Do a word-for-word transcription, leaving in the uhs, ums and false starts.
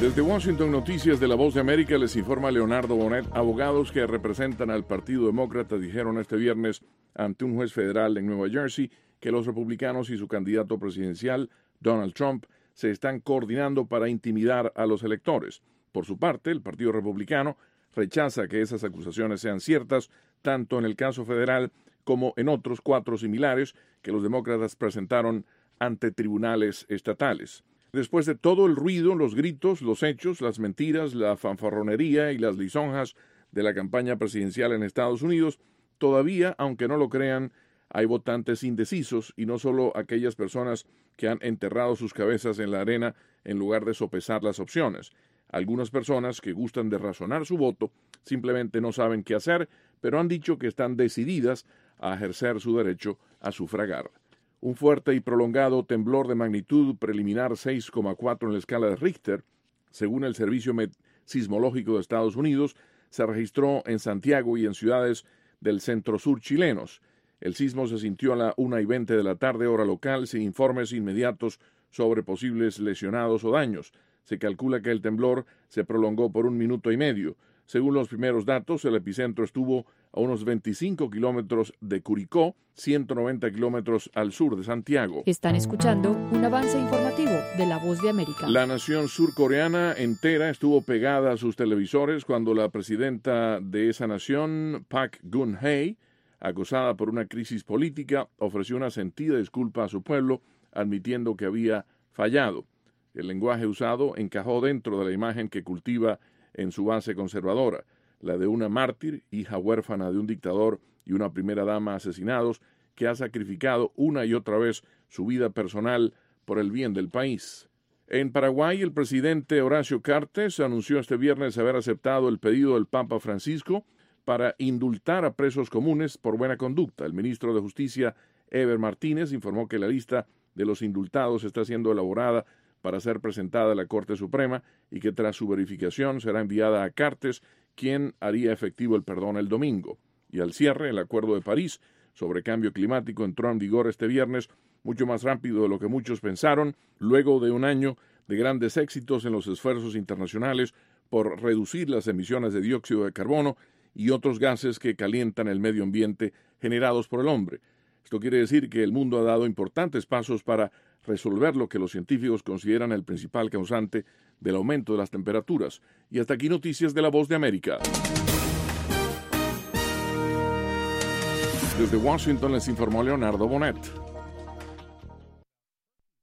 Desde Washington, Noticias de La Voz de América, les informa Leonardo Bonet. Abogados que representan al Partido Demócrata dijeron este viernes ante un juez federal en Nueva Jersey que los republicanos y su candidato presidencial, Donald Trump, se están coordinando para intimidar a los electores. Por su parte, el Partido Republicano rechaza que esas acusaciones sean ciertas, tanto en el caso federal como en otros cuatro similares que los demócratas presentaron ante tribunales estatales. Después de todo el ruido, los gritos, los hechos, las mentiras, la fanfarronería y las lisonjas de la campaña presidencial en Estados Unidos, todavía, aunque no lo crean, hay votantes indecisos y no solo aquellas personas que han enterrado sus cabezas en la arena en lugar de sopesar las opciones. Algunas personas que gustan de razonar su voto simplemente no saben qué hacer, pero han dicho que están decididas a ejercer su derecho a sufragar. Un fuerte y prolongado temblor de magnitud preliminar seis coma cuatro en la escala de Richter, según el Servicio Sismológico de Estados Unidos, se registró en Santiago y en ciudades del centro-sur chilenos. El sismo se sintió a la una y veinte de la tarde, hora local, sin informes inmediatos sobre posibles lesionados o daños. Se calcula que el temblor se prolongó por un minuto y medio. Según los primeros datos, el epicentro estuvo a unos veinticinco kilómetros de Curicó, ciento noventa kilómetros al sur de Santiago. Están escuchando un avance informativo de La Voz de América. La nación surcoreana entera estuvo pegada a sus televisores cuando la presidenta de esa nación, Park Geun-hye, acusada por una crisis política, ofreció una sentida disculpa a su pueblo, admitiendo que había fallado. El lenguaje usado encajó dentro de la imagen que cultiva en su base conservadora, la de una mártir, hija huérfana de un dictador y una primera dama asesinados, que ha sacrificado una y otra vez su vida personal por el bien del país. En Paraguay, el presidente Horacio Cartes anunció este viernes haber aceptado el pedido del Papa Francisco para indultar a presos comunes por buena conducta. El ministro de Justicia, Eber Martínez, informó que la lista de los indultados está siendo elaborada para ser presentada a la Corte Suprema y que tras su verificación será enviada a Cartes, quien haría efectivo el perdón el domingo. Y al cierre, el Acuerdo de París sobre cambio climático entró en vigor este viernes, mucho más rápido de lo que muchos pensaron, luego de un año de grandes éxitos en los esfuerzos internacionales por reducir las emisiones de dióxido de carbono y otros gases que calientan el medio ambiente generados por el hombre. Esto quiere decir que el mundo ha dado importantes pasos para resolver lo que los científicos consideran el principal causante del aumento de las temperaturas. Y hasta aquí Noticias de La Voz de América. Desde Washington les informó Leonardo Bonet.